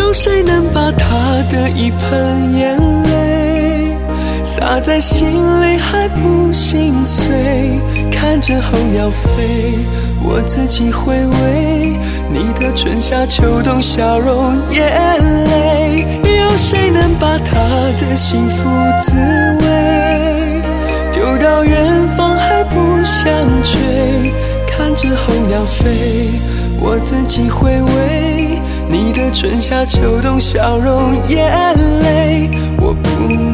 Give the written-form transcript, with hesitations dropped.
有谁能把他的一盆眼泪洒在心里还不心碎？看着候鸟飞，我自己回味你的春夏秋冬笑容眼泪。有谁能把他的幸福滋味丢到远方还不想追？看着候鸟飞，我自己回味你的春夏秋冬笑容眼泪。我不